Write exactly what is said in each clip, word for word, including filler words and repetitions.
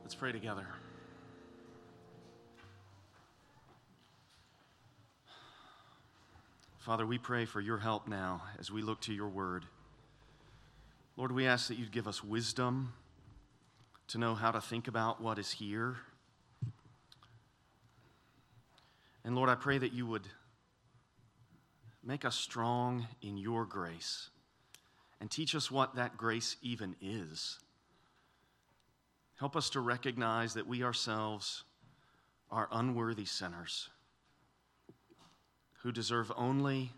Let's pray together. Father, we pray for your help now as we look to your word. Lord, we ask that you'd give us wisdom to know how to think about what is here. And Lord, I pray that you would make us strong in your grace and teach us what that grace even is. Help us to recognize that we ourselves are unworthy sinners who deserve only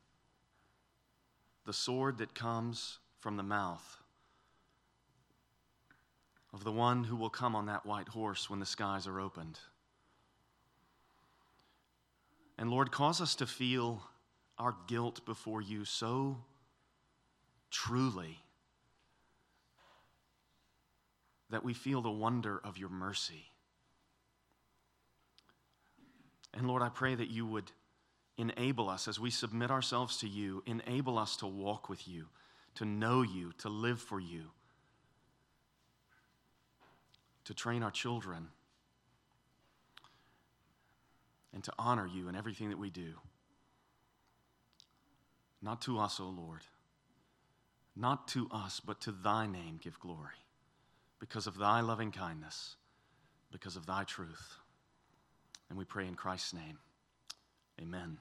the sword that comes from the mouth of the one who will come on that white horse when the skies are opened. And Lord, cause us to feel our guilt before you so truly that we feel the wonder of your mercy. And Lord, I pray that you would enable us as we submit ourselves to you, enable us to walk with you, to know you, to live for you, to train our children, and to honor you in everything that we do. Not to us, O Lord, not to us, but to thy name give glory, because of thy loving kindness, because of thy truth. And we pray in Christ's name. Amen.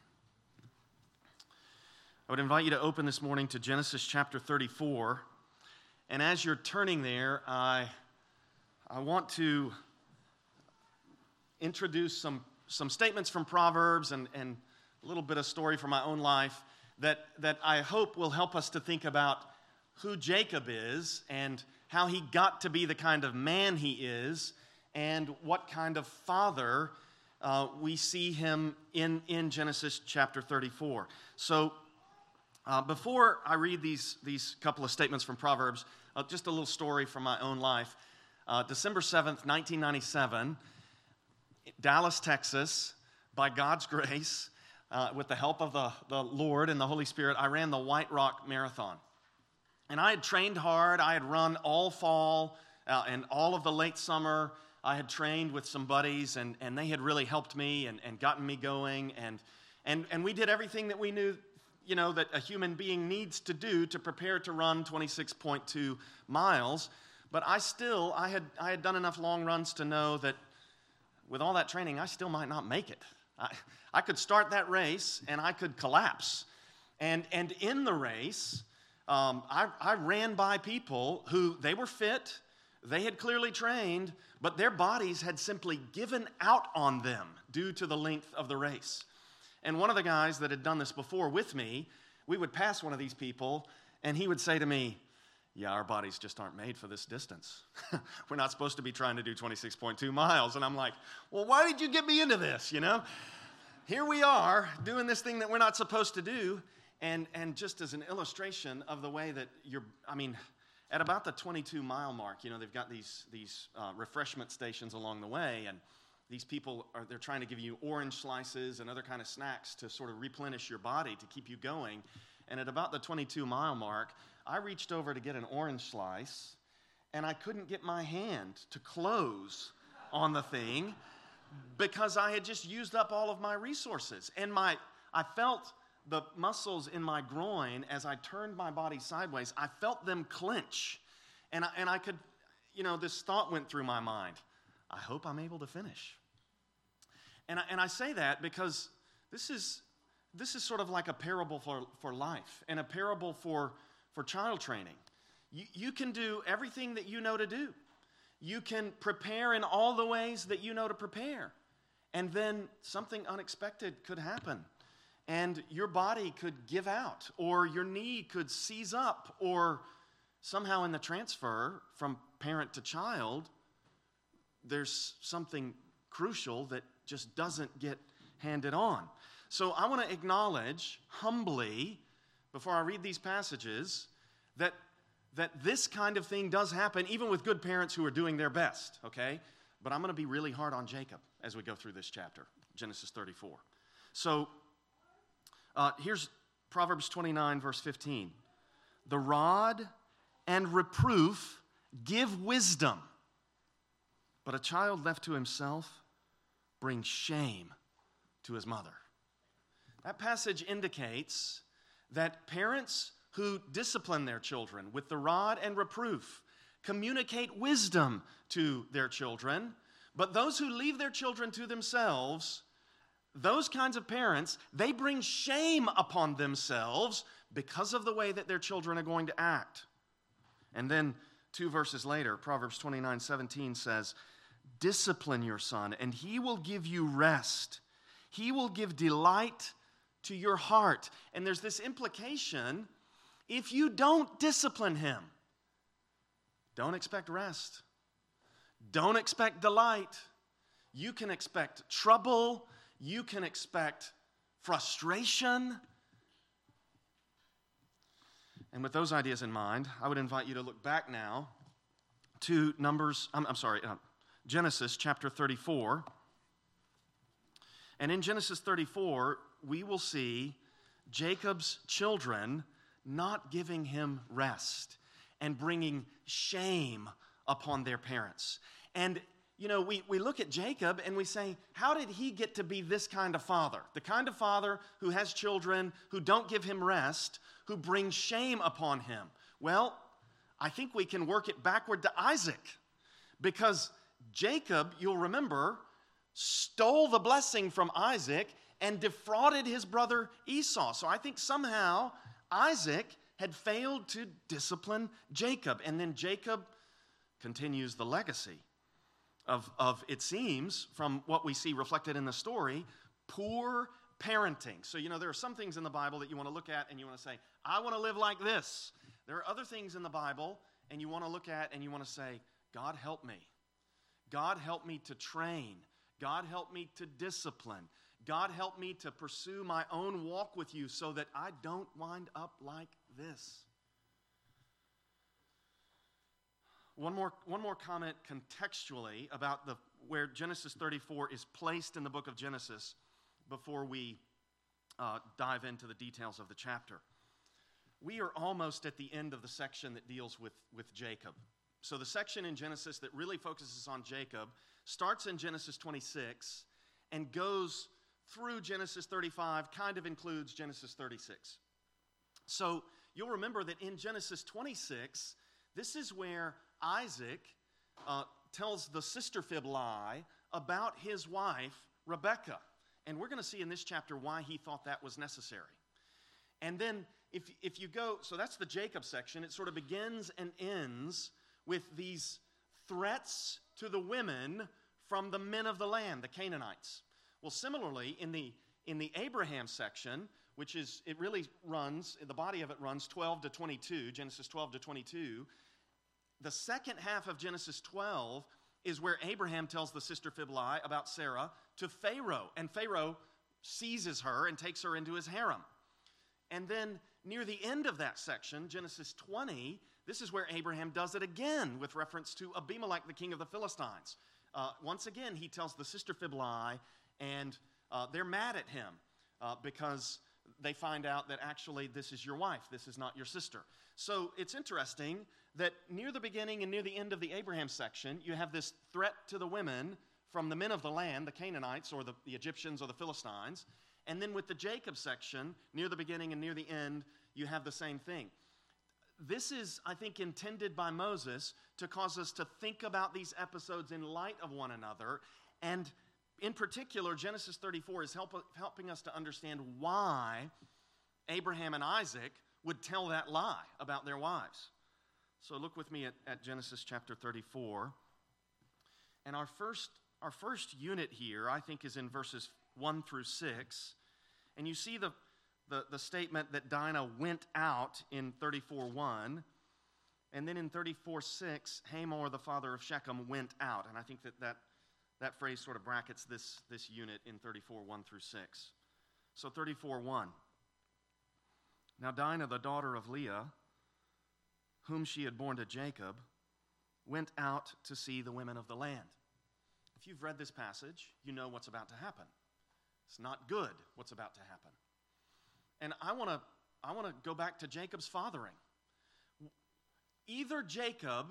I would invite you to open this morning to Genesis chapter thirty-four. And as you're turning there, I, I want to introduce some, some statements from Proverbs and, and a little bit of story from my own life that, that I hope will help us to think about who Jacob is and how he got to be the kind of man he is and what kind of father uh, we see him in, in Genesis chapter thirty-four. So uh, before I read these, these couple of statements from Proverbs, uh, just a little story from my own life. Uh, December seventh, nineteen ninety-seven, Dallas, Texas, by God's grace, uh, with the help of the, the Lord and the Holy Spirit, I ran the White Rock Marathon. And I had trained hard. I had run all fall uh, and all of the late summer. I had trained with some buddies, and, and they had really helped me and, and gotten me going. And, and, and we did everything that we knew, you know, that a human being needs to do to prepare to run twenty-six point two miles. But I still, I had, I had done enough long runs to know that with all that training, I still might not make it. I, I could start that race, and I could collapse. And, and in the race, Um, I, I ran by people who, they were fit, they had clearly trained, but their bodies had simply given out on them due to the length of the race. And one of the guys that had done this before with me, we would pass one of these people, and he would say to me, yeah, our bodies just aren't made for this distance. We're not supposed to be trying to do twenty-six point two miles. And I'm like, well, why did you get me into this, you know? Here we are doing this thing that we're not supposed to do. And and just as an illustration of the way that you're, I mean, at about the twenty-two mile mark, you know, they've got these these uh, refreshment stations along the way, and these people are, they're trying to give you orange slices and other kind of snacks to sort of replenish your body to keep you going. And at about the twenty-two mile mark, I reached over to get an orange slice, and I couldn't get my hand to close on the thing because I had just used up all of my resources. And my I felt the muscles in my groin, as I turned my body sideways, I felt them clench. And I, and I could, you know, this thought went through my mind. I hope I'm able to finish. And I, and I say that because this is this is sort of like a parable for, for life and a parable for, for child training. You, you can do everything that you know to do. You can prepare in all the ways that you know to prepare. And then something unexpected could happen. And your body could give out, or your knee could seize up, or somehow in the transfer from parent to child, there's something crucial that just doesn't get handed on. So I want to acknowledge humbly, before I read these passages, that, that this kind of thing does happen, even with good parents who are doing their best, okay? But I'm going to be really hard on Jacob as we go through this chapter, Genesis thirty-four. So, Uh, here's Proverbs twenty-nine, verse fifteen. The rod and reproof give wisdom, But a child left to himself brings shame to his mother. That passage indicates that parents who discipline their children with the rod and reproof communicate wisdom to their children, but those who leave their children to themselves, those kinds of parents, they bring shame upon themselves because of the way that their children are going to act. And then two verses later, Proverbs twenty-nine seventeen says, discipline your son, and he will give you rest. He will give delight to your heart. And there's this implication, if you don't discipline him, don't expect rest. Don't expect delight. You can expect trouble. You can expect frustration. And with those ideas in mind, I would invite you to look back now to Numbers, I'm, I'm sorry, uh, Genesis chapter thirty-four. And in Genesis thirty-four, we will see Jacob's children not giving him rest and bringing shame upon their parents. And, you know, we, we look at Jacob and we say, how did he get to be this kind of father? The kind of father who has children who don't give him rest, who bring shame upon him. Well, I think we can work it backward to Isaac, because Jacob, you'll remember, stole the blessing from Isaac and defrauded his brother Esau. So I think somehow Isaac had failed to discipline Jacob. And then Jacob continues the legacy of, of, it seems, from what we see reflected in the story, poor parenting. So, you know, there are some things in the Bible that you want to look at and you want to say, I want to live like this. There are other things in the Bible and you want to look at and you want to say, God help me. God help me to train. God help me to discipline. God help me to pursue my own walk with you so that I don't wind up like this. One more, one more comment contextually about the, where Genesis thirty-four is placed in the book of Genesis before we uh, dive into the details of the chapter. We are almost at the end of the section that deals with, with Jacob. So the section in Genesis that really focuses on Jacob starts in Genesis twenty-six and goes through Genesis thirty-five, kind of includes Genesis thirty-six. So you'll remember that in Genesis twenty-six, this is where Isaac uh, tells the sister fib lie about his wife, Rebekah. And we're going to see in this chapter why he thought that was necessary. And then if, if you go, so that's the Jacob section. It sort of begins and ends with these threats to the women from the men of the land, the Canaanites. Well, similarly, in the in the Abraham section, which is, it really runs, the body of it runs twelve to twenty-two, Genesis twelve to twenty-two. The second half of Genesis twelve is where Abraham tells the sister fib lie about Sarah to Pharaoh, and Pharaoh seizes her and takes her into his harem. And then near the end of that section, Genesis twenty, this is where Abraham does it again with reference to Abimelech, the king of the Philistines. Uh, once again, he tells the sister fib lie, and uh, they're mad at him uh, because they find out that actually this is your wife, this is not your sister. So it's interesting that near the beginning and near the end of the Abraham section, you have this threat to the women from the men of the land, the Canaanites or the, the Egyptians or the Philistines. And then with the Jacob section, near the beginning and near the end, you have the same thing. This is, I think, intended by Moses to cause us to think about these episodes in light of one another. And in particular, Genesis thirty-four is help, helping us to understand why Abraham and Isaac would tell that lie about their wives. So look with me at, at Genesis chapter thirty-four. And our first, our first unit here, I think, is in verses one through six. And you see the, the, the statement that Dinah went out in thirty-four one. And then in thirty-four six, Hamor, the father of Shechem, went out. And I think that that, that phrase sort of brackets this, this unit in thirty-four one through six. So thirty-four one. Now Dinah, the daughter of Leah, whom she had borne to Jacob, went out to see the women of the land. If you've read this passage, you know what's about to happen. It's not good what's about to happen. And I want to I want to go back to Jacob's fathering. Either Jacob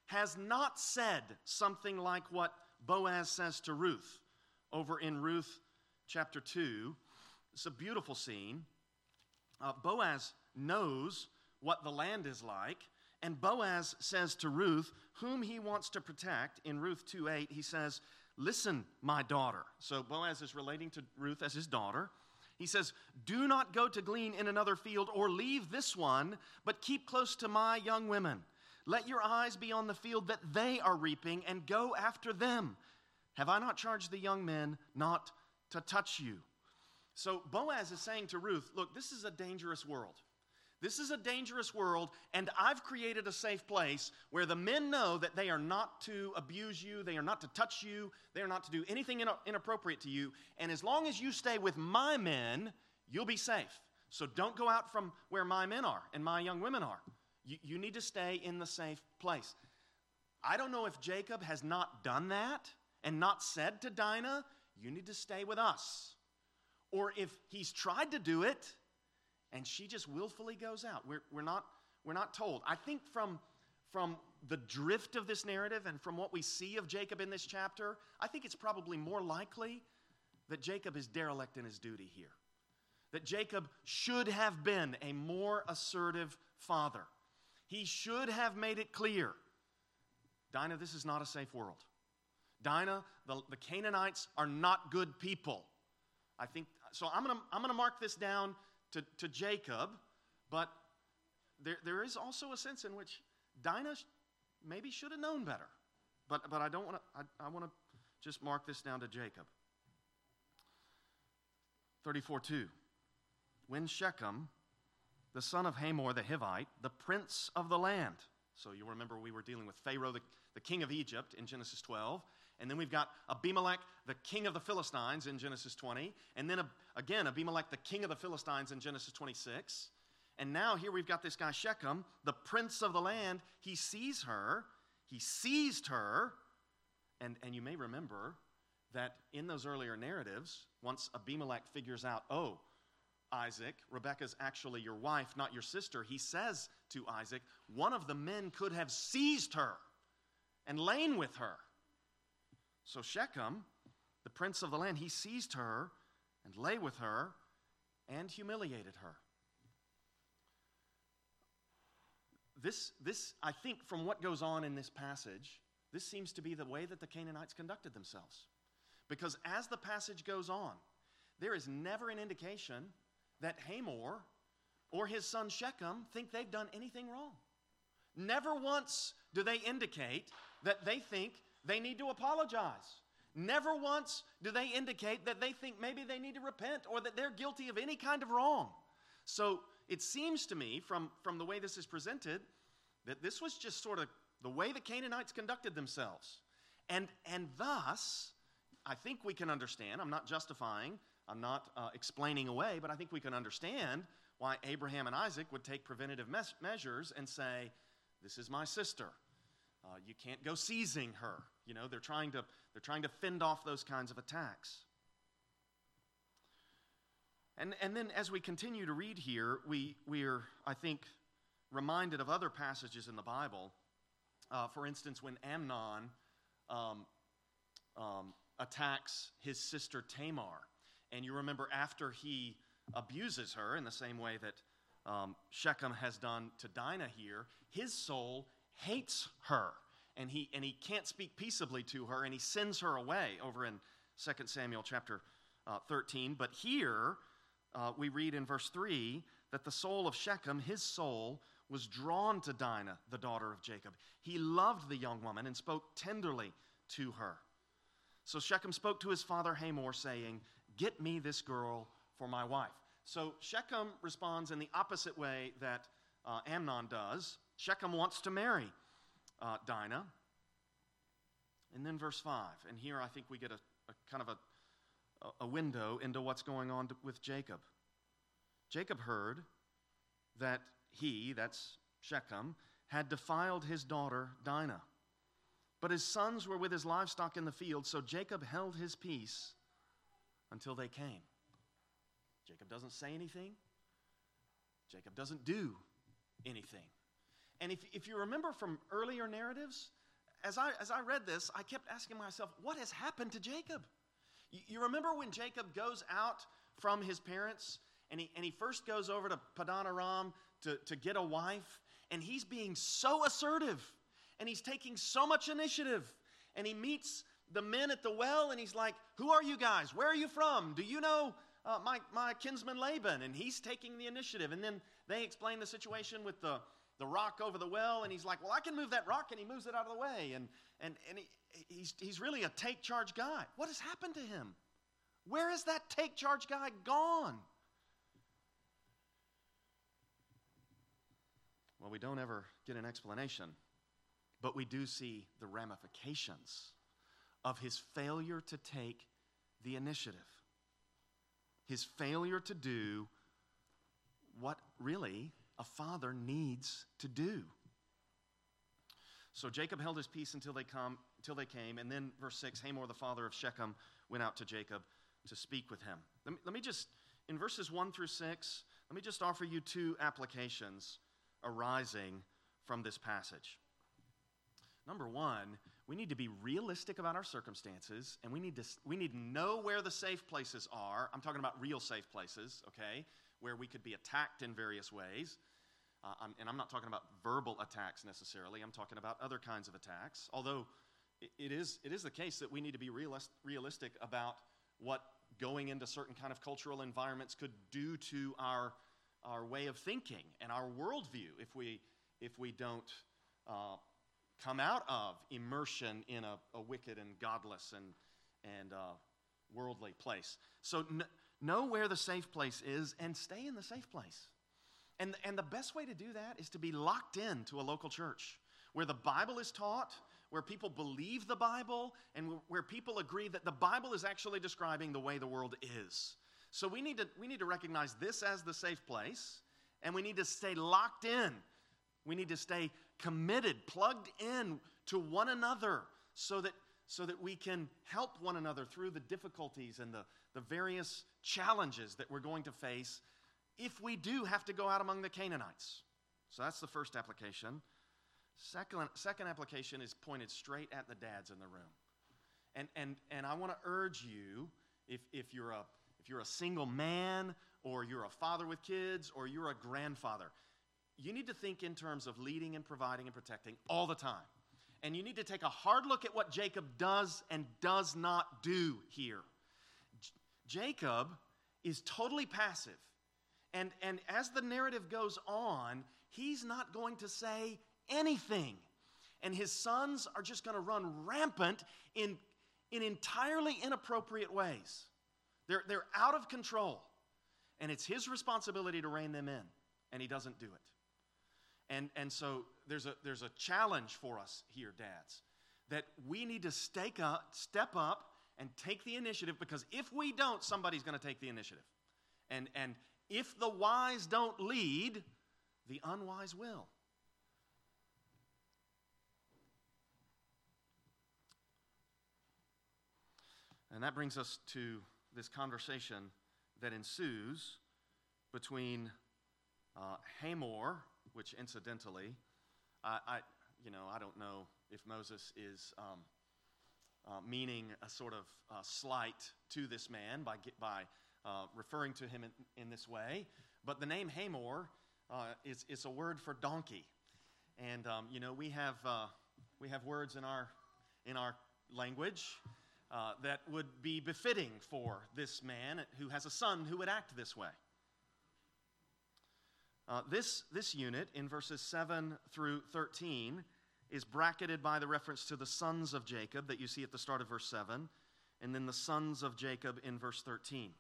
has not said something like what Boaz says to Ruth over in Ruth chapter two. It's a beautiful scene. Uh, Boaz knows what the land is like, and Boaz says to Ruth, whom he wants to protect, in Ruth two eight, he says, listen, my daughter. So Boaz is relating to Ruth as his daughter. He says, do not go to glean in another field or leave this one, but keep close to my young women. Let your eyes be on the field that they are reaping and go after them. Have I not charged the young men not to touch you? So Boaz is saying to Ruth, look, this is a dangerous world. This is a dangerous world, and I've created a safe place where the men know that they are not to abuse you, they are not to touch you, they are not to do anything inappropriate to you, and as long as you stay with my men, you'll be safe. So don't go out from where my men are and my young women are. You, you need to stay in the safe place. I don't know if Jacob has not done that and not said to Dinah, you need to stay with us. Or if he's tried to do it, and she just willfully goes out. We're, we're, not, we're not told. I think from, from the drift of this narrative and from what we see of Jacob in this chapter, I think it's probably more likely that Jacob is derelict in his duty here. That Jacob should have been a more assertive father. He should have made it clear, Dinah, this is not a safe world. Dinah, the, the Canaanites are not good people. I think, so I'm going to I'm going to mark this down To, to Jacob, but there, there is also a sense in which Dinah maybe should have known better. But, but I don't want to, I, I want to just mark this down to Jacob. thirty-four two. When Shechem, the son of Hamor the Hivite, the prince of the land. So you remember we were dealing with Pharaoh, the, the king of Egypt in Genesis twelve. And then we've got Abimelech, the king of the Philistines in Genesis twenty. And then again, Abimelech, the king of the Philistines in Genesis twenty-six. And now here we've got this guy Shechem, the prince of the land. He sees her. He seized her. And, and you may remember that in those earlier narratives, once Abimelech figures out, oh, Isaac, Rebekah's actually your wife, not your sister, he says to Isaac, one of the men could have seized her and lain with her. So Shechem, the prince of the land, he seized her and lay with her and humiliated her. This, this, I think, from what goes on in this passage, this seems to be the way that the Canaanites conducted themselves. Because as the passage goes on, there is never an indication that Hamor or his son Shechem think they've done anything wrong. Never once do they indicate that they think they need to apologize. Never once do they indicate that they think maybe they need to repent or that they're guilty of any kind of wrong. So it seems to me from, from the way this is presented that this was just sort of the way the Canaanites conducted themselves. And, and thus, I think we can understand, I'm not justifying, I'm not uh, explaining away, but I think we can understand why Abraham and Isaac would take preventative mes- measures and say, this is my sister. Uh, you can't go seizing her. You know, they're trying to they're trying to fend off those kinds of attacks. And and then as we continue to read here, we we are, I think, reminded of other passages in the Bible. Uh, for instance, when Amnon um, um, attacks his sister Tamar, and you remember after he abuses her in the same way that um, Shechem has done to Dinah here, his soul hates her, and he and he can't speak peaceably to her, and he sends her away over in Second Samuel chapter uh, thirteen. But here uh, we read in verse three that the soul of Shechem, his soul, was drawn to Dinah, the daughter of Jacob. He loved the young woman and spoke tenderly to her. So Shechem spoke to his father Hamor, saying, "Get me this girl for my wife." So Shechem responds in the opposite way that uh, Amnon does. Shechem wants to marry uh, Dinah. And then verse five. And here I think we get a, a kind of a, a window into what's going on to, with Jacob. Jacob heard that he, that's Shechem, had defiled his daughter Dinah. But his sons were with his livestock in the field, so Jacob held his peace until they came. Jacob doesn't say anything. Jacob doesn't do anything. And if, if you remember from earlier narratives, as I, as I read this, I kept asking myself, what has happened to Jacob? You, you remember when Jacob goes out from his parents, and he, and he first goes over to Padan Aram to, to get a wife, and he's being so assertive, and he's taking so much initiative, and he meets the men at the well, and he's like, who are you guys? Where are you from? Do you know uh, my, my kinsman Laban? And he's taking the initiative, and then they explain the situation with the the rock over the well, and he's like, well, I can move that rock, and he moves it out of the way, and, and, and he, he's, he's really a take-charge guy. What has happened to him? Where is that take-charge guy gone? Well, we don't ever get an explanation, but we do see the ramifications of his failure to take the initiative, his failure to do what really a father needs to do. So Jacob held his peace until they come, until they came, and then verse six, Hamor, the father of Shechem, went out to Jacob to speak with him. Let me, let me just, in verses one through six, let me just offer you two applications arising from this passage. Number one, we need to be realistic about our circumstances, and we need to we need to know where the safe places are. I'm talking about real safe places, okay, where we could be attacked in various ways. Uh, I'm, and I'm not talking about verbal attacks necessarily. I'm talking about other kinds of attacks. Although it, it is it is the case that we need to be realist, realistic about what going into certain kind of cultural environments could do to our our way of thinking and our worldview if we if we don't uh, come out of immersion in a, a wicked and godless and and uh, worldly place. So n- know where the safe place is and stay in the safe place. And, and the best way to do that is to be locked in to a local church where the Bible is taught, where people believe the Bible, and where people agree that the Bible is actually describing the way the world is. So we need to, we need to recognize this as the safe place, and we need to stay locked in. We need to stay committed, plugged in to one another so that, so that we can help one another through the difficulties and the, the various challenges that we're going to face if we do have to go out among the Canaanites. So that's the first application. Second, second application is pointed straight at the dads in the room. And, and, and I want to urge you, if, if, you're a, if you're a single man, or you're a father with kids, or you're a grandfather, you need to think in terms of leading and providing and protecting all the time. And you need to take a hard look at what Jacob does and does not do here. J- Jacob is totally passive. And, and as the narrative goes on, he's not going to say anything. And his sons are just going to run rampant in, in entirely inappropriate ways. They're, they're out of control. And it's his responsibility to rein them in. And he doesn't do it. And, and so there's a, there's a challenge for us here, dads, that we need to stake up, step up and take the initiative, because if we don't, somebody's going to take the initiative. And, and if the wise don't lead, the unwise will. And that brings us to this conversation that ensues between uh, Hamor, which incidentally, I, I, you know, I don't know if Moses is um, uh, meaning a sort of uh, slight to this man by by uh, referring to him in, in this way, but the name Hamor uh, is is a word for donkey, and um, you know we have uh, we have words in our in our language uh, that would be befitting for this man who has a son who would act this way. Uh, this, this unit in verses seven through thirteen is bracketed by the reference to the sons of Jacob that you see at the start of verse seven, and then the sons of Jacob in verse thirteen.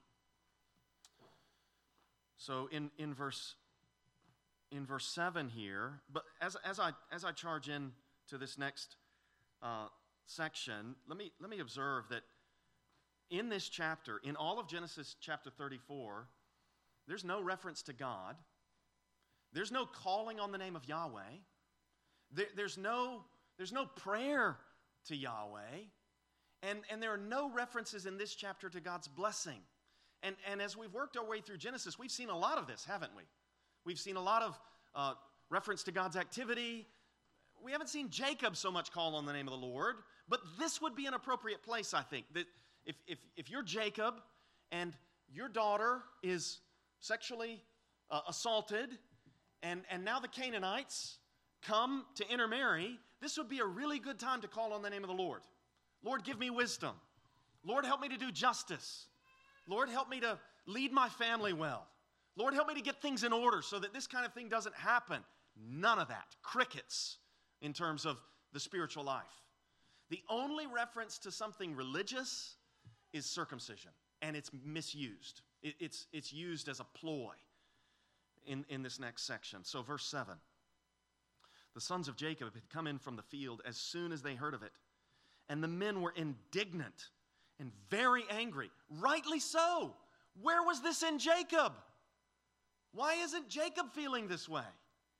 So in, in, verse, in verse seven here, but as, as, I, as I charge in to this next uh, section, let me, let me observe that in this chapter, in all of Genesis chapter thirty-four, there's no reference to God. There's no calling on the name of Yahweh. There, there's, no, there's no prayer to Yahweh. And, and there are no references in this chapter to God's blessing. And, and as we've worked our way through Genesis, we've seen a lot of this, haven't we? We've seen a lot of uh, reference to God's activity. we haven't seen Jacob so much call on the name of the Lord, but this would be an appropriate place, I think. That if, if, if you're Jacob and your daughter is sexually uh, assaulted, and, and now the Canaanites come to intermarry, this would be a really good time to call on the name of the Lord. Lord, give me wisdom. Lord, help me to do justice. Lord, help me to lead my family well. Lord, help me to get things in order so that this kind of thing doesn't happen. None of that. Crickets in terms of the spiritual life. The only reference to something religious is circumcision, and it's misused. It, it's, it's used as a ploy in, in this next section. So verse seven. The sons of Jacob had come in from the field as soon as they heard of it, and the men were indignant and very angry. Rightly so. Where was this in Jacob? Why isn't Jacob feeling this way?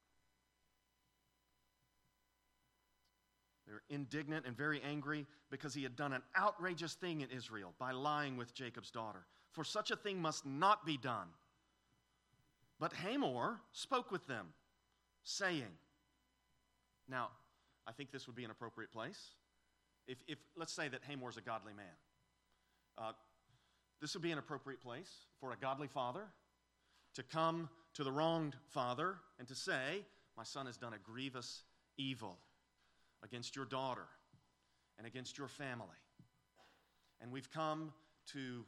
They're indignant and very angry because he had done an outrageous thing in Israel by lying with Jacob's daughter. For such a thing must not be done. But Hamor spoke with them, saying, now, I think this would be an appropriate place. If, if let's say that Hamor's a godly man. Uh, this would be an appropriate place for a godly father to come to the wronged father and to say, my son has done a grievous evil against your daughter and against your family. And we've come to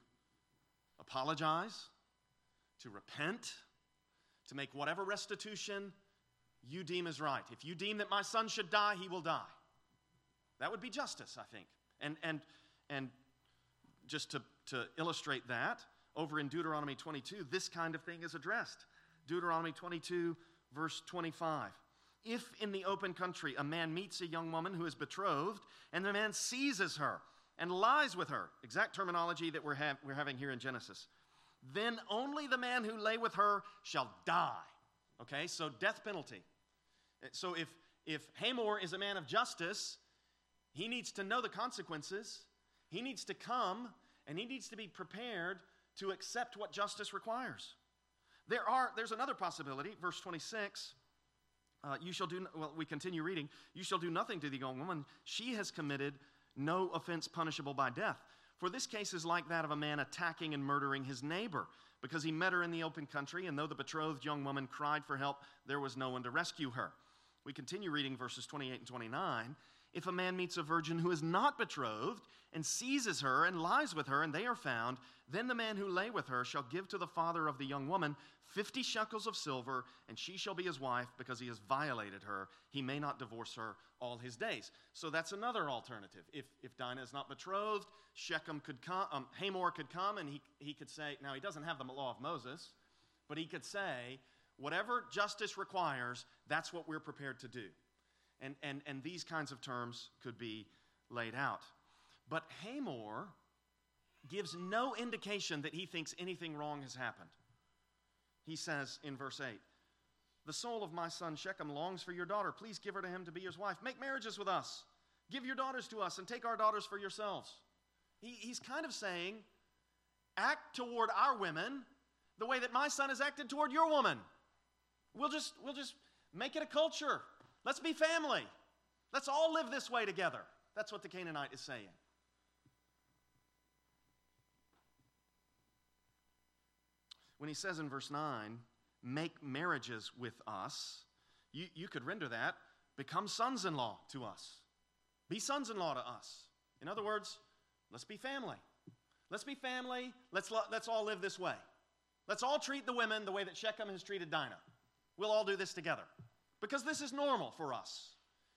apologize, to repent, to make whatever restitution you deem is right. If you deem that my son should die, he will die. That would be justice, I think. And and and just to, to illustrate that, over in Deuteronomy twenty-two, this kind of thing is addressed. Deuteronomy twenty-two, verse twenty-five. If in the open country a man meets a young woman who is betrothed, and the man seizes her and lies with her, exact terminology that we're, ha- we're having here in Genesis, then only the man who lay with her shall die. Okay, so death penalty. So if, if Hamor is a man of justice, he needs to know the consequences. He needs to come, and he needs to be prepared to accept what justice requires. There are, there's another possibility, verse twenty-six. Uh, you shall do, well, we continue reading. You shall do nothing to the young woman. She has committed no offense punishable by death. For this case is like that of a man attacking and murdering his neighbor, because he met her in the open country, and though the betrothed young woman cried for help, there was no one to rescue her. We continue reading verses twenty-eight and twenty-nine. If a man meets a virgin who is not betrothed and seizes her and lies with her, and they are found, then the man who lay with her shall give to the father of the young woman fifty shekels of silver, and she shall be his wife because he has violated her. He may not divorce her all his days. So that's another alternative. If, if Dinah is not betrothed, Shechem could come, um, Hamor could come, and he, he could say, now he doesn't have the law of Moses, but he could say, whatever justice requires, that's what we're prepared to do. And, and, and these kinds of terms could be laid out. But Hamor gives no indication that he thinks anything wrong has happened. He says in verse eight, the soul of my son Shechem longs for your daughter. Please give her to him to be his wife. Make marriages with us. Give your daughters to us and take our daughters for yourselves. He, he's kind of saying, act toward our women the way that my son has acted toward your woman. We'll just, we'll just make it a culture. Let's be family. Let's all live this way together. That's what the Canaanite is saying. When he says in verse nine, make marriages with us, you, you could render that, become sons-in-law to us. Be sons-in-law to us. In other words, let's be family. Let's be family. Let's, let's all live this way. Let's all treat the women the way that Shechem has treated Dinah. We'll all do this together. Because this is normal for us.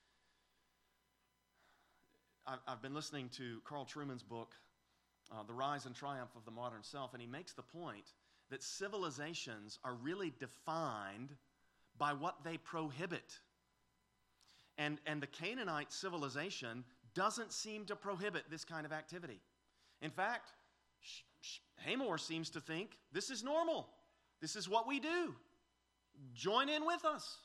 I've been listening to Carl Trueman's book, uh, The Rise and Triumph of the Modern Self, and he makes the point that civilizations are really defined by what they prohibit. And, and the Canaanite civilization doesn't seem to prohibit this kind of activity. In fact, Hamor seems to think this is normal. This is what we do. Join in with us.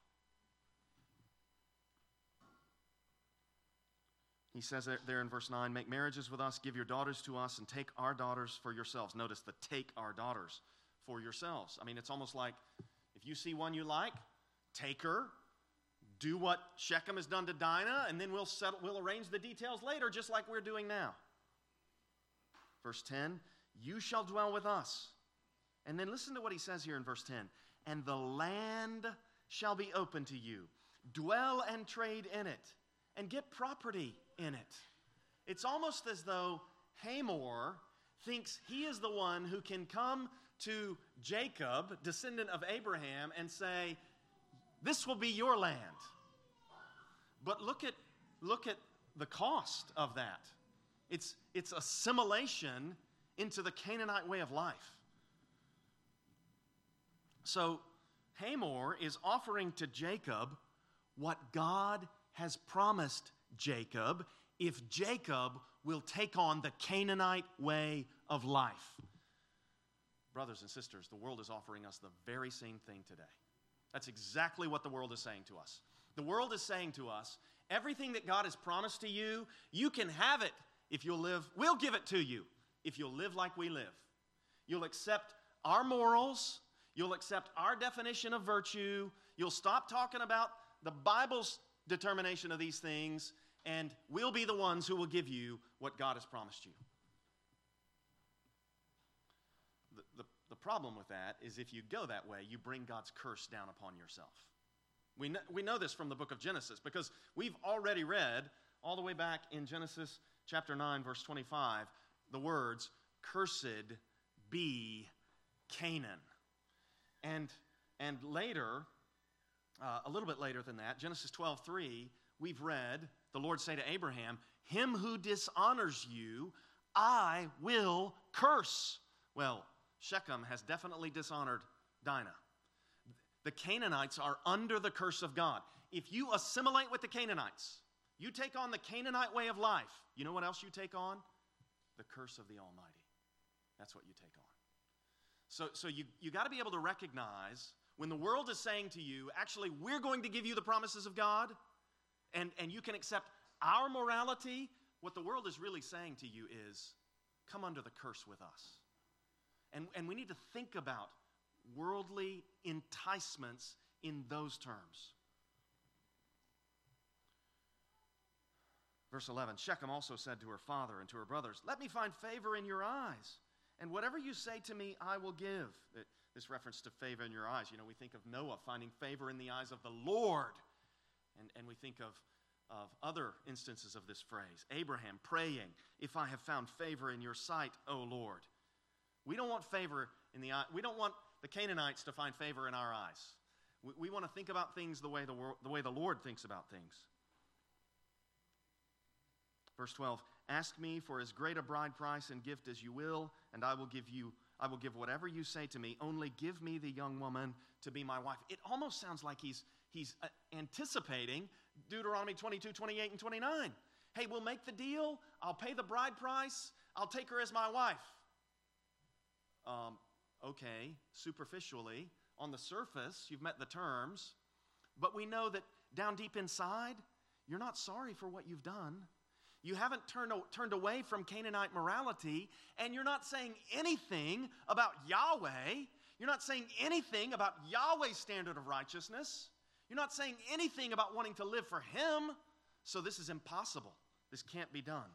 He says there in verse nine, make marriages with us, give your daughters to us, and take our daughters for yourselves. Notice the take our daughters for yourselves. I mean, it's almost like if you see one you like, take her, do what Shechem has done to Dinah, and then we'll settle, we'll arrange the details later, just like we're doing now. Verse ten, you shall dwell with us. And then listen to what he says here in verse ten. And the land shall be open to you. Dwell and trade in it, and get property in it. It's almost as though Hamor thinks he is the one who can come to Jacob, descendant of Abraham, and say, this will be your land. But look at, look at the cost of that. It's, it's assimilation into the Canaanite way of life. So Hamor is offering to Jacob what God has promised Jacob if Jacob will take on the Canaanite way of life. Brothers and sisters, the world is offering us the very same thing today. That's exactly what the world is saying to us. The world is saying to us, everything that God has promised to you, you can have it if you'll live. We'll give it to you if you'll live like we live. You'll accept our morals. You'll accept our definition of virtue. You'll stop talking about the Bible's determination of these things, and we'll be the ones who will give you what God has promised you. The, the, the problem with that is if you go that way, you bring God's curse down upon yourself. We know, we know this from the book of Genesis because we've already read all the way back in Genesis chapter nine, verse twenty-five, the words, cursed be Canaan. And, and later, uh, a little bit later than that, Genesis twelve three, we've read the Lord say to Abraham, him who dishonors you, I will curse. Well, Shechem has definitely dishonored Dinah. The Canaanites are under the curse of God. If you assimilate with the Canaanites, you take on the Canaanite way of life, you know what else you take on? The curse of the Almighty. That's what you take on. So, so you, you got to be able to recognize when the world is saying to you, actually, we're going to give you the promises of God, and, and you can accept our morality, what the world is really saying to you is, come under the curse with us. And, and we need to think about worldly enticements in those terms. Verse eleven, Shechem also said to her father and to her brothers, let me find favor in your eyes, and whatever you say to me, I will give. This reference to favor in your eyes, you know, we think of Noah finding favor in the eyes of the Lord, and, and we think of, of other instances of this phrase. Abraham praying, if I have found favor in your sight, O Lord. We don't want favor in the eye. We don't want the Canaanites to find favor in our eyes. We, we want to think about things the way the, world, the way the Lord thinks about things. Verse twelve, ask me for as great a bride price and gift as you will, and I will give you, I will give whatever you say to me. Only give me the young woman to be my wife. It almost sounds like he's, he's uh, anticipating Deuteronomy twenty-two, twenty-eight, and twenty-nine. Hey, we'll make the deal. I'll pay the bride price. I'll take her as my wife. Um, okay, superficially, on the surface, you've met the terms, but we know that down deep inside, you're not sorry for what you've done. You haven't turned, turned away from Canaanite morality, and you're not saying anything about Yahweh. You're not saying anything about Yahweh's standard of righteousness. You're not saying anything about wanting to live for Him. So this is impossible. This can't be done.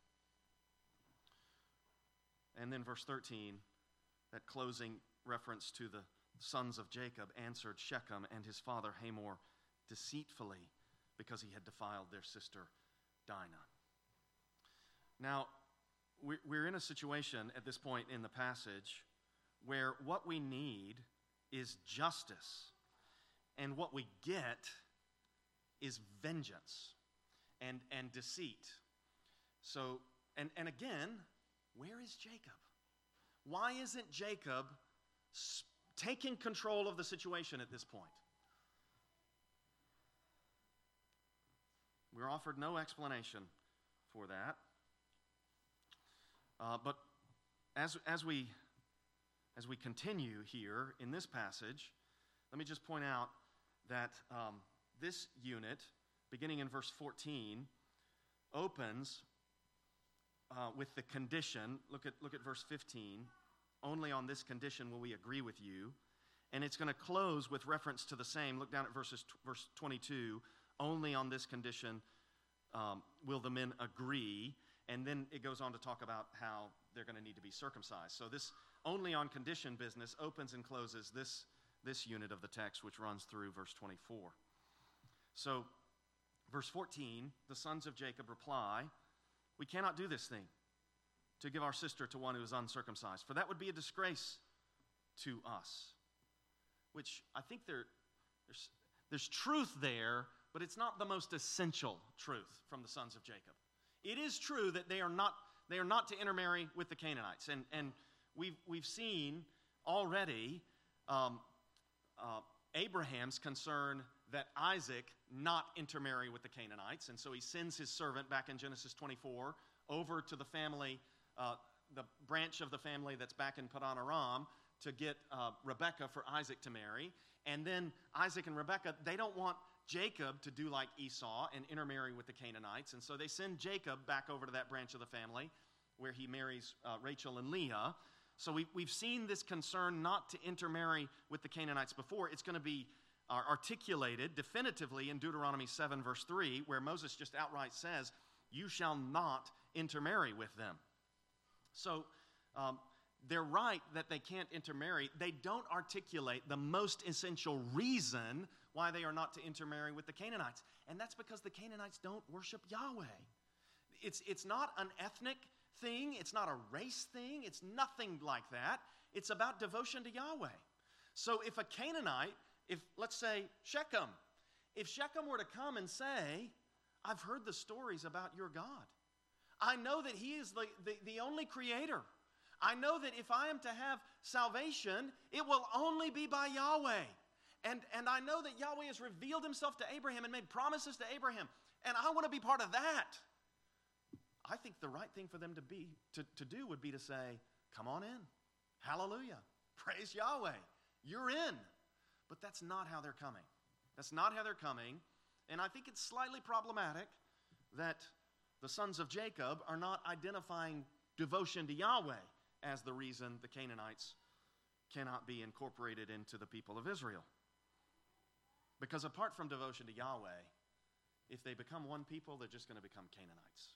And then verse thirteen, that closing reference to the sons of Jacob answered Shechem and his father Hamor deceitfully because he had defiled their sister Dinah. Now, we're in a situation at this point in the passage where what we need is justice, and what we get is vengeance and, and deceit. So, and, and again, where is Jacob? Why isn't Jacob taking control of the situation at this point? We're offered no explanation for that. Uh, but as, as, we, as we continue here in this passage, let me just point out that um, this unit, beginning in verse fourteen, opens uh, with the condition. Look at, look at verse fifteen. Only on this condition will we agree with you. And it's going to close with reference to the same. Look down at verses, verse twenty-two. only on this condition um, will the men agree. And then it goes on to talk about how they're going to need to be circumcised. So this only on condition business opens and closes this, this unit of the text, which runs through verse twenty-four. So verse fourteen, the sons of Jacob reply, "We cannot do this thing, to give our sister to one who is uncircumcised, for that would be a disgrace to us." Which I think there, there's, there's truth there, but it's not the most essential truth from the sons of Jacob. It is true that they are not, they are not to intermarry with the Canaanites. And, and we've, we've seen already um, uh, Abraham's concern that Isaac not intermarry with the Canaanites. And so he sends his servant back in Genesis twenty-four over to the family, uh, the branch of the family that's back in Padan Aram, to get uh, Rebekah for Isaac to marry. And then Isaac and Rebekah, they don't want Jacob to do like Esau and intermarry with the Canaanites. And so they send Jacob back over to that branch of the family where he marries uh, Rachel and Leah. So we, we've seen this concern not to intermarry with the Canaanites before. It's going to be uh, articulated definitively in Deuteronomy seven, verse three, where Moses just outright says, "You shall not intermarry with them." So um, they're right that they can't intermarry. They don't articulate the most essential reason why they are not to intermarry with the Canaanites. And that's because the Canaanites don't worship Yahweh. It's, it's not an ethnic thing. It's not a race thing. It's nothing like that. It's about devotion to Yahweh. So if a Canaanite, if let's say Shechem, if Shechem were to come and say, "I've heard the stories about your God. I know that he is the, the, the only creator. I know that if I am to have salvation, it will only be by Yahweh. And, and I know that Yahweh has revealed himself to Abraham and made promises to Abraham, and I want to be part of that." I think the right thing for them to be to, to do would be to say, "Come on in. Hallelujah. Praise Yahweh. You're in." But that's not how they're coming. That's not how they're coming. And I think it's slightly problematic that the sons of Jacob are not identifying devotion to Yahweh as the reason the Canaanites cannot be incorporated into the people of Israel. Because apart from devotion to Yahweh, if they become one people, they're just going to become Canaanites.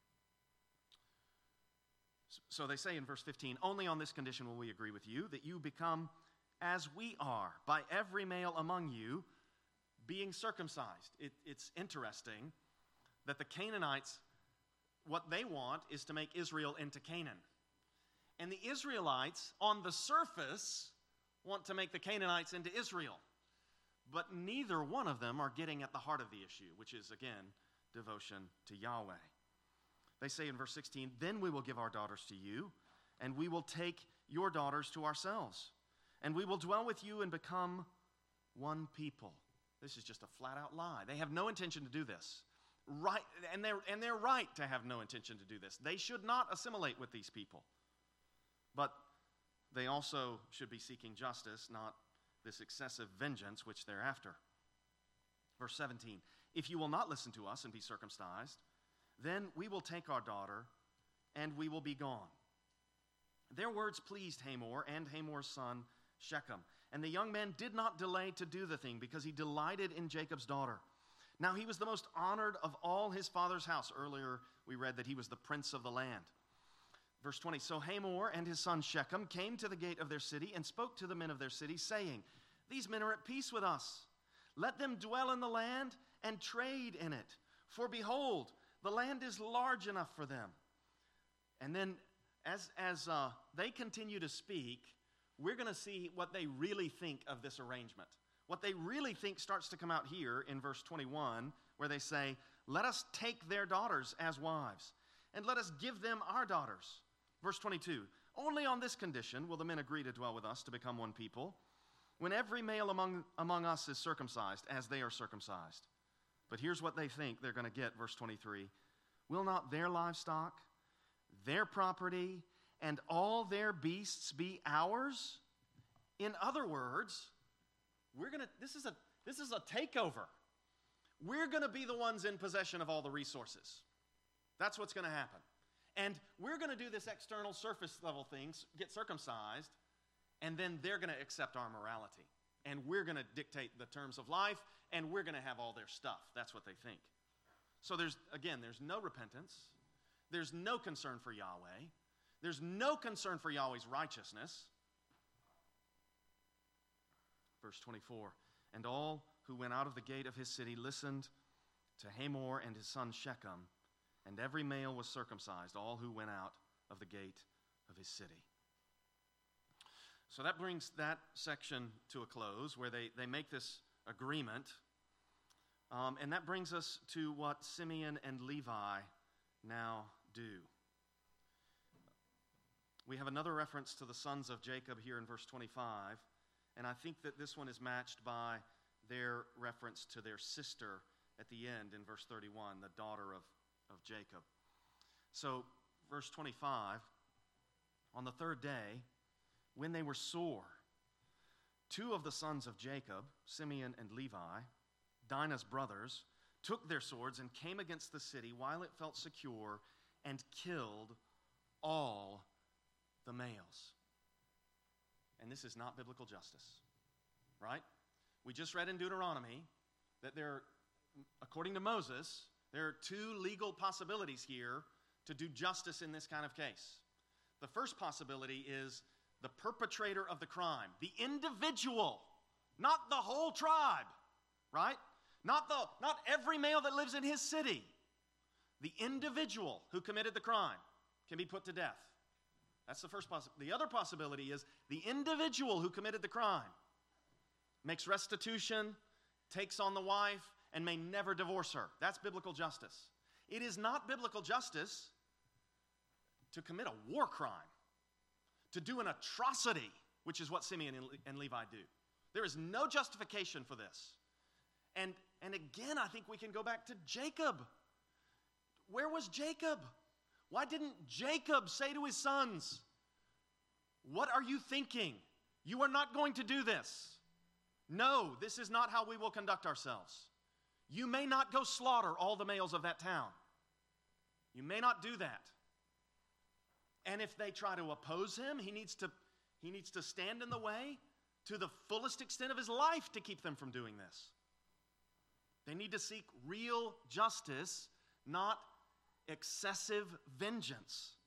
So they say in verse fifteen, "Only on this condition will we agree with you, that you become as we are, by every male among you being circumcised." It, it's interesting that the Canaanites, what they want is to make Israel into Canaan. And the Israelites, on the surface, want to make the Canaanites into Israel. But neither one of them are getting at the heart of the issue, which is, again, devotion to Yahweh. They say in verse sixteen, "Then we will give our daughters to you, and we will take your daughters to ourselves, and we will dwell with you and become one people." This is just a flat-out lie. They have no intention to do this. Right, and they're, and they're right to have no intention to do this. They should not assimilate with these people. But they also should be seeking justice, not this excessive vengeance which they're after. Verse seventeen, "If you will not listen to us and be circumcised, then we will take our daughter and we will be gone." Their words pleased Hamor and Hamor's son Shechem. And the young man did not delay to do the thing because he delighted in Jacob's daughter. Now he was the most honored of all his father's house. Earlier we read that he was the prince of the land. Verse twenty, "So Hamor and his son Shechem came to the gate of their city and spoke to the men of their city, saying, 'These men are at peace with us. Let them dwell in the land and trade in it. For behold, the land is large enough for them.'" And then as, as uh, they continue to speak, we're going to see what they really think of this arrangement. What they really think starts to come out here in verse twenty-one, where they say, "Let us take their daughters as wives, and let us give them our daughters." Verse twenty-two, "Only on this condition will the men agree to dwell with us to become one people, when every male among, among us is circumcised, as they are circumcised." But here's what they think they're going to get, verse twenty-three. "Will not their livestock, their property, and all their beasts be ours?" In other words, we're going to this is a this is a takeover. We're going to be the ones in possession of all the resources. That's what's going to happen. And we're going to do this external surface level things, get circumcised, and then they're going to accept our morality. and we're going to dictate the terms of life, and we're going to have all their stuff. That's what they think. So there's, again, there's no repentance. There's no concern for Yahweh. There's no concern for Yahweh's righteousness. Verse twenty-four, and all who went out of the gate of his city listened to Hamor and his son Shechem, and every male was circumcised, all who went out of the gate of his city. So that brings that section to a close, where they, they make this agreement. Um, and that brings us to what Simeon and Levi now do. We have another reference to the sons of Jacob here in verse twenty-five, and I think that this one is matched by their reference to their sister at the end in verse thirty-one, the daughter of, of Jacob. So, verse twenty-five, on the third day, when they were sore, two of the sons of Jacob, Simeon and Levi, Dinah's brothers, took their swords and came against the city while it felt secure and killed all the males. And this is not biblical justice, right? We just read in Deuteronomy that there, according to Moses, there are two legal possibilities here to do justice in this kind of case. The first possibility is the perpetrator of the crime, the individual, not the whole tribe, right? Not the not every male that lives in his city. The individual who committed the crime can be put to death. That's the first possibility. The other possibility is the individual who committed the crime makes restitution, takes on the wife, and may never divorce her. That's biblical justice. It is not biblical justice to commit a war crime, to do an atrocity, which is what Simeon and Levi do. There is no justification for this. And, and again, I think we can go back to Jacob. Where was Jacob? Why didn't Jacob say to his sons, "What are you thinking? You are not going to do this. No, this is not how we will conduct ourselves. You may not go slaughter all the males of that town. You may not do that. And if they try to oppose him, he needs to, he needs to stand in the way to the fullest extent of his life to keep them from doing this." They need to seek real justice, not excessive vengeance.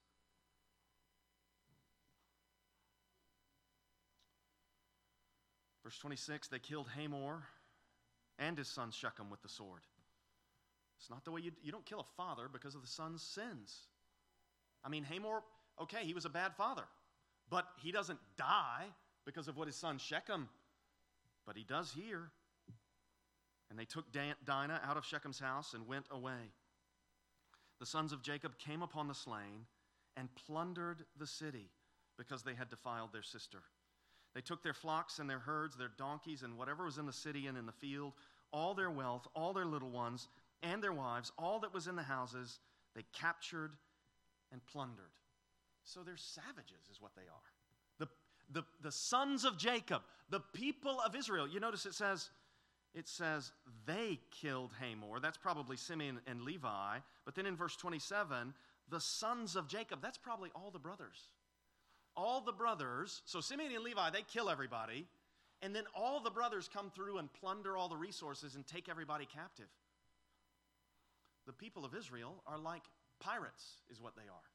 Verse twenty-six, they killed Hamor and his son Shechem with the sword. It's not the way you, you don't kill a father because of the son's sins. I mean, Hamor, okay, he was a bad father, but he doesn't die because of what his son Shechem, but he does here. And they took Dinah out of Shechem's house and went away. The sons of Jacob came upon the slain and plundered the city because they had defiled their sister. They took their flocks and their herds, their donkeys, and whatever was in the city and in the field, all their wealth, all their little ones, and their wives, all that was in the houses, they captured and plundered. So they're savages is what they are. The, the, the sons of Jacob, the people of Israel. You notice it says, it says they killed Hamor. That's probably Simeon and Levi. But then in verse twenty-seven, the sons of Jacob, that's probably all the brothers. All the brothers, so Simeon and Levi, they kill everybody. And then all the brothers come through and plunder all the resources and take everybody captive. The people of Israel are like pirates, is what they are.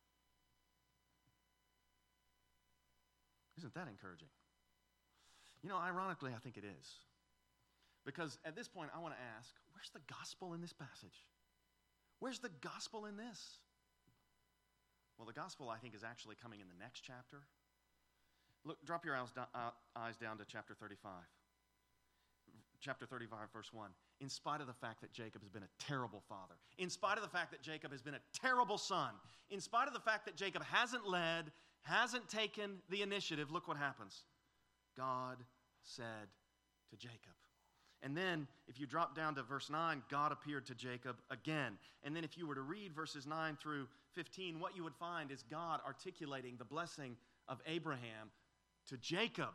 Isn't that encouraging? You know, ironically, I think it is. Because at this point, I want to ask, where's the gospel in this passage? Where's the gospel in this? Well, the gospel, I think, is actually coming in the next chapter. Look, drop your eyes, uh, eyes down to chapter thirty-five. Chapter thirty-five, verse one. In spite of the fact that Jacob has been a terrible father, in spite of the fact that Jacob has been a terrible son, in spite of the fact that Jacob hasn't led, hasn't taken the initiative, look what happens. God said to Jacob. And then, if you drop down to verse nine, God appeared to Jacob again. And then if you were to read verses nine through fifteen, what you would find is God articulating the blessing of Abraham to Jacob.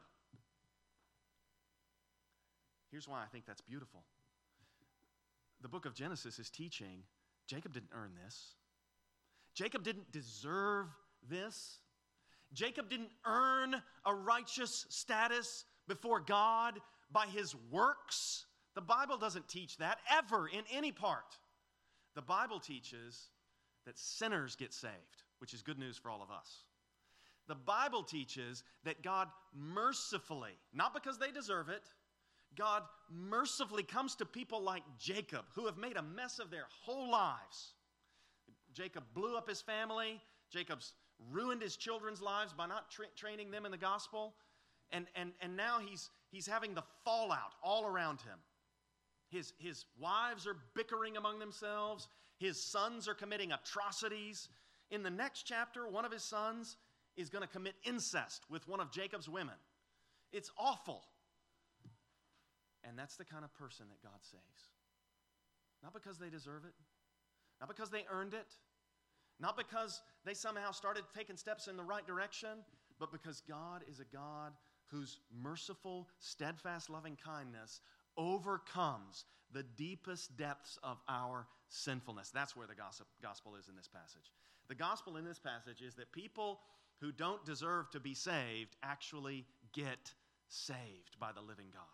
Here's why I think that's beautiful. The book of Genesis is teaching Jacob didn't earn this. Jacob didn't deserve this. Jacob didn't earn a righteous status before God by his works. The Bible doesn't teach that ever in any part. The Bible teaches that sinners get saved, which is good news for all of us. The Bible teaches that God mercifully, not because they deserve it, God mercifully comes to people like Jacob, who have made a mess of their whole lives. Jacob blew up his family. Jacob's ruined his children's lives by not tra- training them in the gospel. And, and, and now he's, he's having the fallout all around him. His, his wives are bickering among themselves. His sons are committing atrocities. In the next chapter, one of his sons is going to commit incest with one of Jacob's women. It's awful. And that's the kind of person that God saves. Not because they deserve it. Not because they earned it. Not because they somehow started taking steps in the right direction. But because God is a God whose merciful, steadfast, loving kindness overcomes the deepest depths of our sinfulness. That's where the gossip, gospel is in this passage. The gospel in this passage is that people who don't deserve to be saved actually get saved by the living God.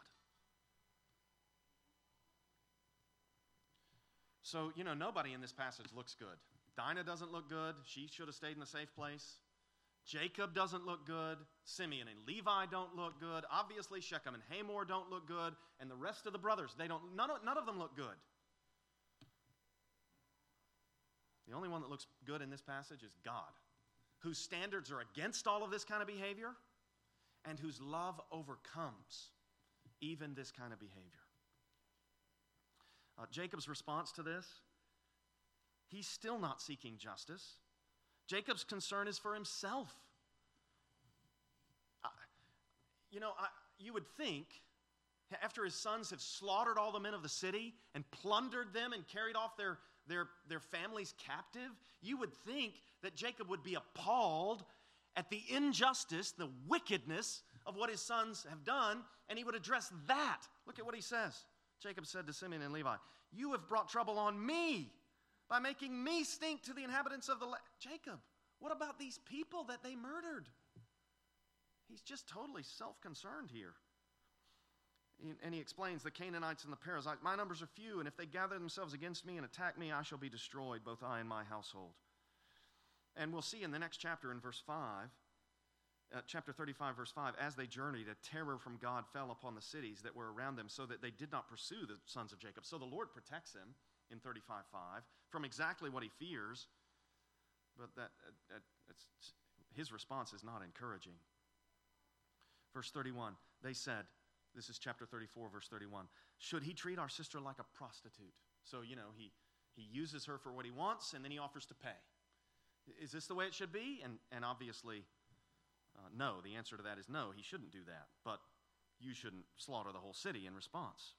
So, you know, nobody in this passage looks good. Dinah doesn't look good. She should have stayed in a safe place. Jacob doesn't look good. Simeon and Levi don't look good. Obviously, Shechem and Hamor don't look good. And the rest of the brothers, they don't, none of, none of them look good. The only one that looks good in this passage is God, whose standards are against all of this kind of behavior and whose love overcomes even this kind of behavior. Uh, Jacob's response to this, he's still not seeking justice. Jacob's concern is for himself. I, you know, I, you would think, after his sons have slaughtered all the men of the city and plundered them and carried off their, their, their families captive, you would think that Jacob would be appalled at the injustice, the wickedness of what his sons have done, and he would address that. Look at what he says. Jacob said to Simeon and Levi, "You have brought trouble on me by making me stink to the inhabitants of the land." Jacob, what about these people that they murdered? He's just totally self-concerned here. And he explains, the Canaanites and the Perizzites, my numbers are few, and if they gather themselves against me and attack me, I shall be destroyed, both I and my household. And we'll see in the next chapter in verse five, uh, chapter thirty-five, verse five, as they journeyed, a terror from God fell upon the cities that were around them, so that they did not pursue the sons of Jacob. So the Lord protects him in thirty-five five from exactly what he fears, but that, that it's, his response is not encouraging. Verse thirty-one, they said, this is chapter thirty-four, verse thirty-one, should he treat our sister like a prostitute? So, you know, he, he uses her for what he wants, and then he offers to pay. Is this the way it should be? And, and obviously, uh, no. The answer to that is no, he shouldn't do that. But you shouldn't slaughter the whole city in response.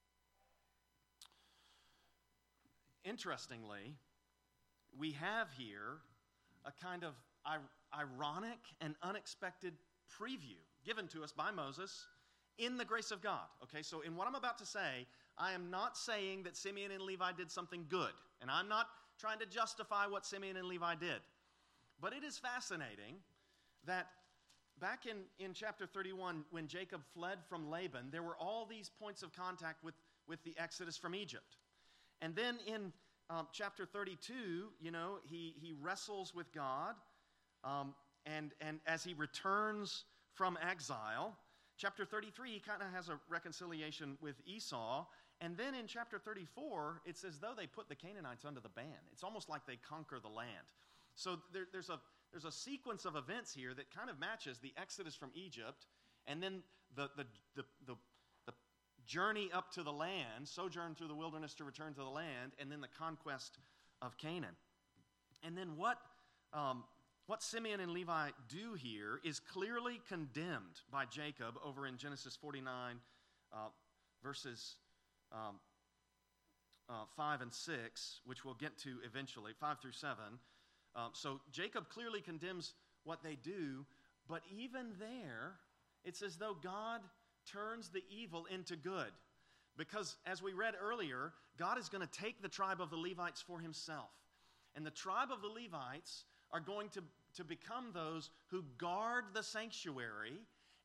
Interestingly, we have here a kind of ironic and unexpected preview given to us by Moses in the grace of God. Okay, so in what I'm about to say, I am not saying that Simeon and Levi did something good, and I'm not trying to justify what Simeon and Levi did. But it is fascinating that back in, in chapter thirty-one, when Jacob fled from Laban, there were all these points of contact with, with the exodus from Egypt. And then in um, chapter thirty-two, you know, he, he wrestles with God, um, and, and as he returns from exile, chapter thirty-three, he kind of has a reconciliation with Esau. And then in chapter thirty-four, it's as though they put the Canaanites under the ban. It's almost like they conquer the land. So there, there's a there's a sequence of events here that kind of matches the exodus from Egypt, and then the the the, the, the journey up to the land, sojourn through the wilderness to return to the land, and then the conquest of Canaan. And then what um, what Simeon and Levi do here is clearly condemned by Jacob over in Genesis forty-nine, uh, verses um, uh, five and six, which we'll get to eventually, five through seven. Um, so Jacob clearly condemns what they do, but even there, it's as though God turns the evil into good. Because as we read earlier, God is going to take the tribe of the Levites for himself. And the tribe of the Levites are going to, to become those who guard the sanctuary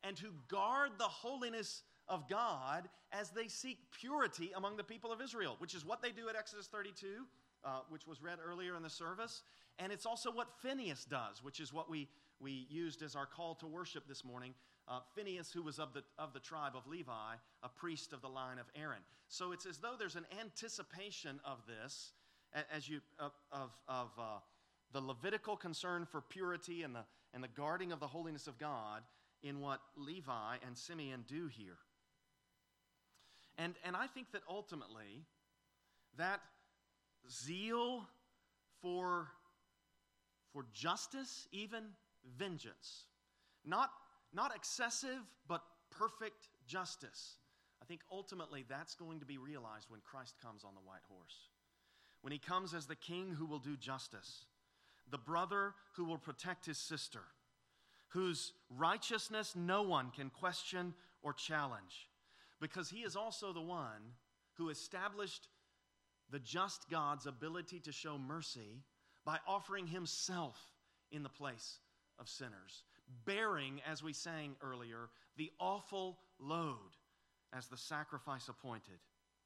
and who guard the holiness of God as they seek purity among the people of Israel, which is what they do at Exodus thirty-two, uh, which was read earlier in the service. And it's also what Phinehas does, which is what we, we used as our call to worship this morning. Uh, Phinehas, who was of the, of the tribe of Levi, a priest of the line of Aaron. So it's as though there's an anticipation of this, as you of, of, of uh, the Levitical concern for purity and the, and the guarding of the holiness of God in what Levi and Simeon do here. And, and I think that ultimately that zeal for, for justice, even vengeance, not, not excessive but perfect justice, I think ultimately that's going to be realized when Christ comes on the white horse. When he comes as the king who will do justice, the brother who will protect his sister, whose righteousness no one can question or challenge, because he is also the one who established the just God's ability to show mercy by offering himself in the place of sinners, bearing, as we sang earlier, the awful load as the sacrifice appointed.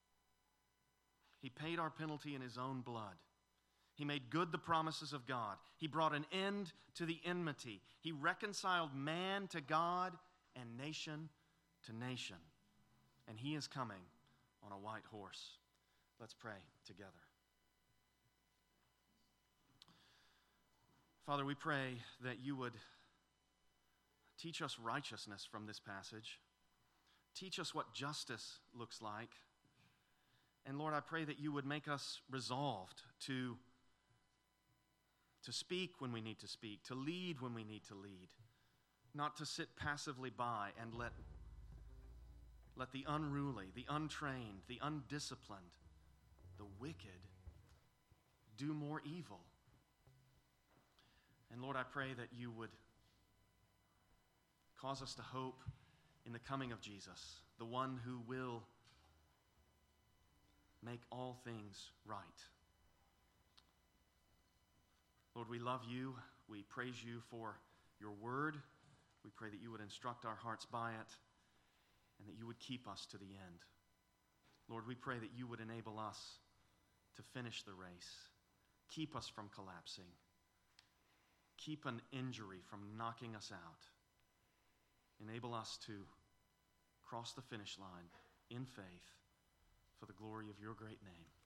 He paid our penalty in his own blood. He made good the promises of God. He brought an end to the enmity. He reconciled man to God and nation to nation. And he is coming on a white horse. Let's pray together. Father, we pray that you would teach us righteousness from this passage. Teach us what justice looks like. And Lord, I pray that you would make us resolved to, to speak when we need to speak, to lead when we need to lead, not to sit passively by and let, let the unruly, the untrained, the undisciplined, the wicked do more evil. And Lord, I pray that you would cause us to hope in the coming of Jesus, the one who will make all things right. Lord, we love you. We praise you for your word. We pray that you would instruct our hearts by it and that you would keep us to the end. Lord, we pray that you would enable us to finish the race. Keep us from collapsing. Keep an injury from knocking us out. Enable us to cross the finish line in faith for the glory of your great name.